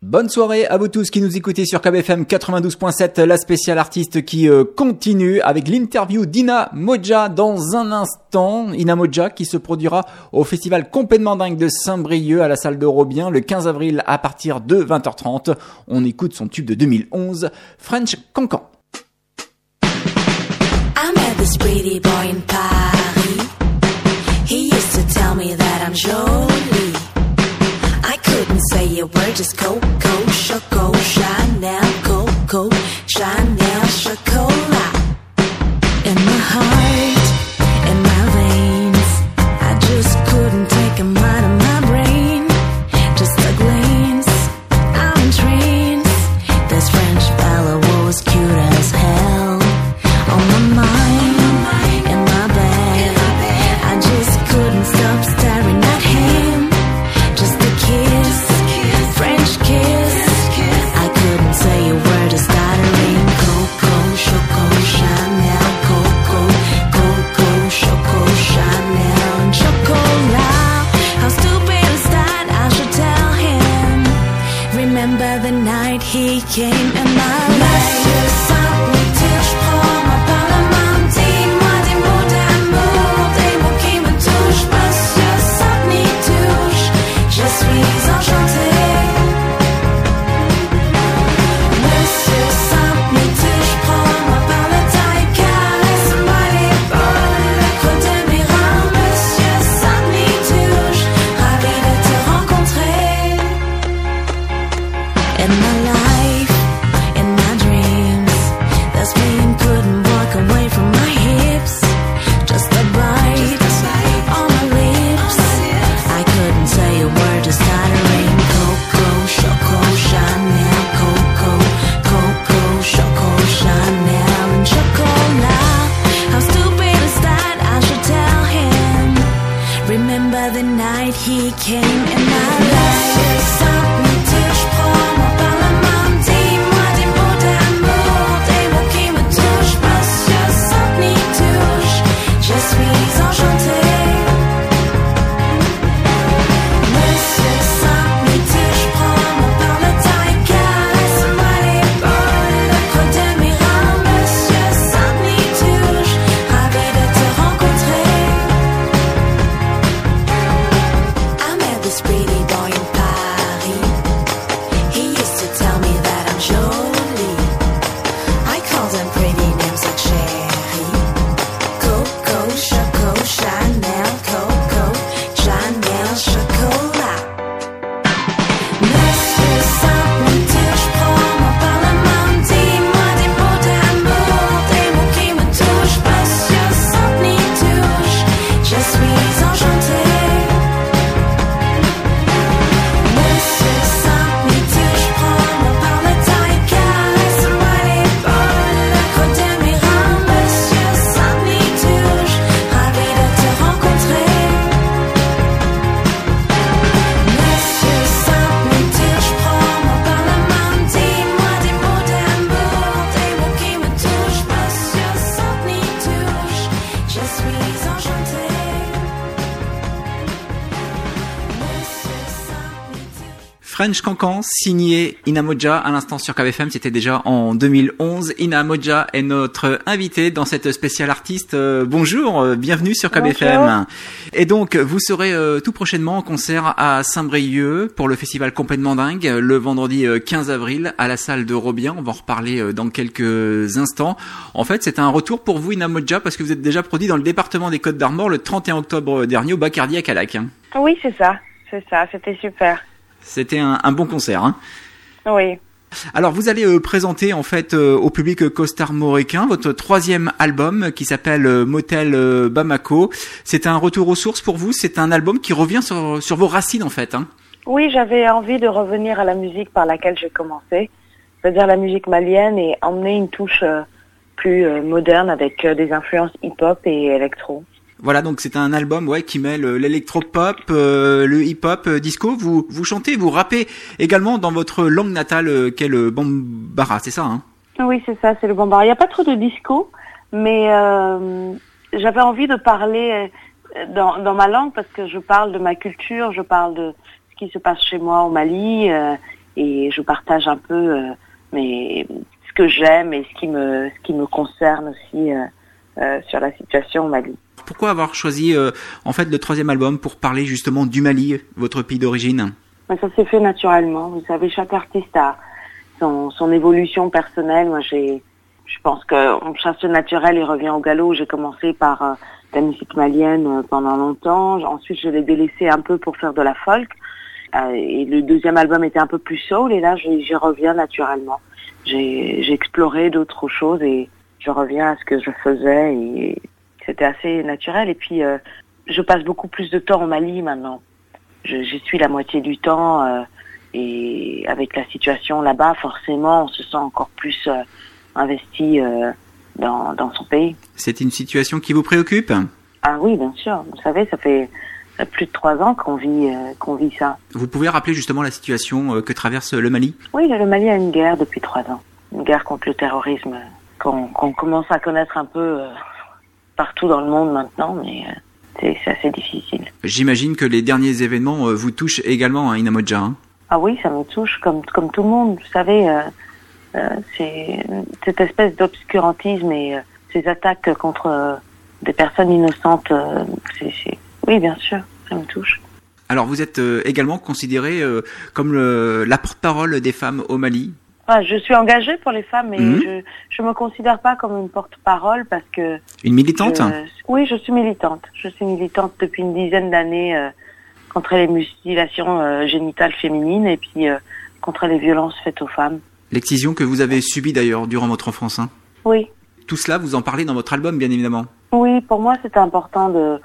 Bonne soirée à vous tous qui nous écoutez sur KBFM 92.7, la spéciale artiste qui continue avec l'interview d'Ina Modja dans un instant. Ina Modja qui se produira au festival Complètement Dingue de Saint-Brieuc à la salle de Robien le 15 avril à partir de 20h30. On écoute son tube de 2011, French Cancan. I met this pretty boy in Paris. He used to tell me that I'm jolie. I couldn't say a word, just Coco, Choco, Chanel, Coco, Chanel, Chocolat. In my heart, in my veins, I just couldn't take him out of my brain. Just a glance, I'm in trance. This French fella was cute as hell. On my mind, in my bed, I just couldn't stop staring at him. Just a kiss, French kiss. I couldn't say a word, just stuttering. Coco, Choco, Chanel, Coco, Coco, Choco, Chanel, and Chocolat. How stupid is that? I should tell him. Remember the night he came in my life. French Cancan, signé Ina Modja à l'instant sur KBFM, c'était déjà en 2011. Ina Modja est notre invitée dans cette spéciale artiste. Bonjour, bienvenue sur KBFM. Bonjour. Et donc, vous serez tout prochainement en concert à Saint-Brieuc pour le festival Complètement Dingue, le vendredi 15 avril à la salle de Robien. On va en reparler dans quelques instants. En fait, c'est un retour pour vous, Ina Modja, parce que vous êtes déjà produit dans le département des Côtes-d'Armor le 31 octobre dernier au Bacardi à Calac. Oui, c'est ça, c'était super. C'était un bon concert, hein ? Oui. Alors, vous allez présenter en fait au public costarmoricain votre troisième album qui s'appelle Motel Bamako. C'est un retour aux sources pour vous. C'est un album qui revient sur vos racines en fait, hein ? Oui, j'avais envie de revenir à la musique par laquelle j'ai commencé, c'est-à-dire la musique malienne, et emmener une touche plus moderne avec des influences hip-hop et électro. Voilà, donc c'est un album qui mêle l'électropop, le hip-hop, disco. Vous chantez, vous rappez également dans votre langue natale qu'est le bambara, c'est ça, hein ? Oui, c'est ça, c'est le bambara. Il n'y a pas trop de disco, mais j'avais envie de parler dans ma langue parce que je parle de ma culture, je parle de ce qui se passe chez moi au Mali, et je partage un peu ce que j'aime et ce qui me concerne aussi sur la situation au Mali. Pourquoi avoir choisi en fait le 3e album pour parler justement du Mali, votre pays d'origine? Ça s'est fait naturellement. Vous savez, chaque artiste a son évolution personnelle. Moi, je pense qu'on chasse le naturel et revient au galop. J'ai commencé par la musique malienne pendant longtemps. Ensuite, je l'ai délaissé un peu pour faire de la folk. Et le 2e album était un peu plus soul. Et là, j'y reviens naturellement. J'ai exploré d'autres choses et je reviens à ce que je faisais. Et c'était assez naturel. Et puis, je passe beaucoup plus de temps au Mali maintenant. J'y suis la moitié du temps. Et avec la situation là-bas, forcément, on se sent encore plus investi dans son pays. C'est une situation qui vous préoccupe? Ah oui, bien sûr. Vous savez, ça fait plus de 3 ans qu'on vit ça. Vous pouvez rappeler justement la situation que traverse le Mali? Oui, le Mali a une guerre depuis 3 ans. Une guerre contre le terrorisme qu'on commence à connaître un peu partout dans le monde maintenant, mais c'est assez difficile. J'imagine que les derniers événements vous touchent également, hein, Inamodja, hein? Ah oui, ça me touche comme tout le monde. Vous savez, c'est cette espèce d'obscurantisme et ces attaques contre des personnes innocentes. Oui, bien sûr, ça me touche. Alors, vous êtes également considérée comme la porte-parole des femmes au Mali? Je suis engagée pour les femmes, mais je me considère pas comme une porte-parole parce que... Une militante? Oui, je suis militante. Je suis militante depuis une dizaine d'années contre les mutilations génitales féminines et puis contre les violences faites aux femmes. L'excision que vous avez subie d'ailleurs durant votre enfance, hein? Oui. Tout cela, vous en parlez dans votre album, bien évidemment. Oui, pour moi, c'était important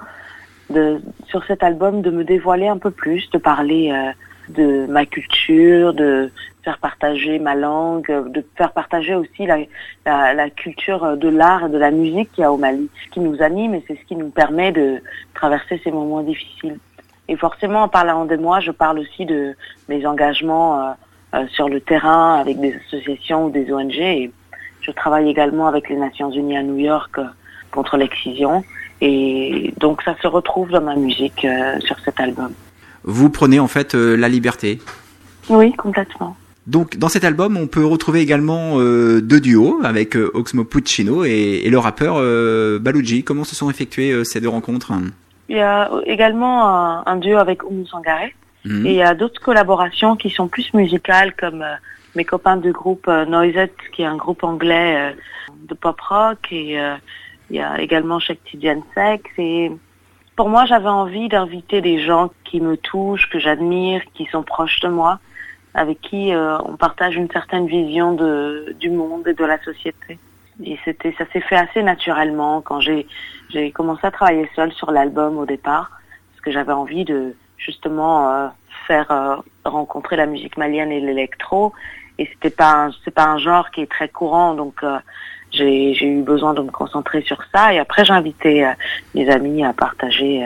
sur cet album de me dévoiler un peu plus, de parler de ma culture, de faire partager ma langue, de faire partager aussi la culture de l'art et de la musique qu'il y a au Mali. Ce qui nous anime et c'est ce qui nous permet de traverser ces moments difficiles. Et forcément, en parlant de moi, je parle aussi de mes engagements sur le terrain avec des associations ou des ONG. Et je travaille également avec les Nations Unies à New York contre l'excision. Et donc, ça se retrouve dans ma musique sur cet album. Vous prenez en fait la liberté? Oui, complètement. Donc, dans cet album, on peut retrouver également 2 duos avec Oxmo Puccino et le rappeur Baluji. Comment se sont effectuées ces 2 rencontres? Il y a également un duo avec Oumou Sangaré. Et il y a d'autres collaborations qui sont plus musicales, comme mes copains du groupe Noisette, qui est un groupe anglais de pop rock. Et il y a également Shakti Sex. Et pour moi, j'avais envie d'inviter des gens qui me touchent, que j'admire, qui sont proches de moi, avec qui on partage une certaine vision du monde et de la société. Et ça s'est fait assez naturellement quand j'ai commencé à travailler seule sur l'album au départ, parce que j'avais envie de justement faire rencontrer la musique malienne et l'électro. Et c'est pas un genre qui est très courant, donc j'ai eu besoin de me concentrer sur ça. Et après, j'ai invité mes amis à partager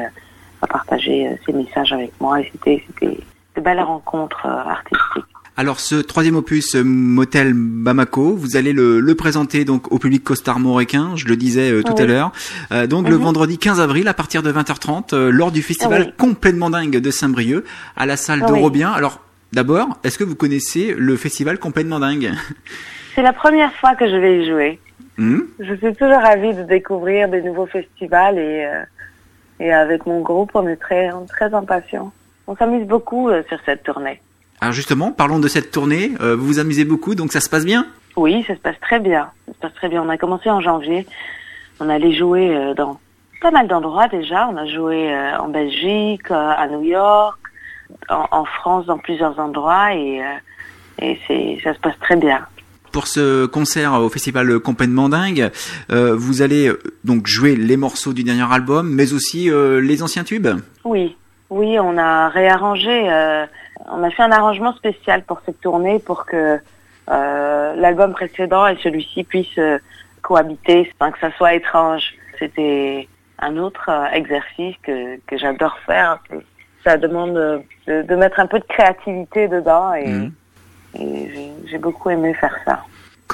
ces messages avec moi. Et c'était de belles rencontres artistiques. Alors ce 3e opus, Motel Bamako, vous allez le présenter donc au public costarmoricain, je le disais tout à l'heure, donc le vendredi 15 avril à partir de 20h30 lors du festival Complètement Dingue de Saint-Brieuc à la salle d'Eurobien. Alors d'abord, est-ce que vous connaissez le festival Complètement Dingue? C'est la première fois que je vais y jouer. Je suis toujours ravie de découvrir des nouveaux festivals et avec mon groupe, on est très impatients. On s'amuse beaucoup sur cette tournée. Alors justement, parlons de cette tournée. Vous vous amusez beaucoup, donc ça se passe bien? Oui, ça se passe très bien. On a commencé en janvier. On allait jouer dans pas mal d'endroits déjà. On a joué en Belgique, à New York, en France, dans plusieurs endroits et ça se passe très bien. Pour ce concert au festival Complètement Dingue, vous allez donc jouer les morceaux du dernier album, mais aussi les anciens tubes? Oui, on a réarrangé. On a fait un arrangement spécial pour cette tournée pour que l'album précédent et celui-ci puissent cohabiter sans que ça soit étrange. C'était un autre exercice que j'adore faire. Ça demande de mettre un peu de créativité dedans et j'ai beaucoup aimé faire ça.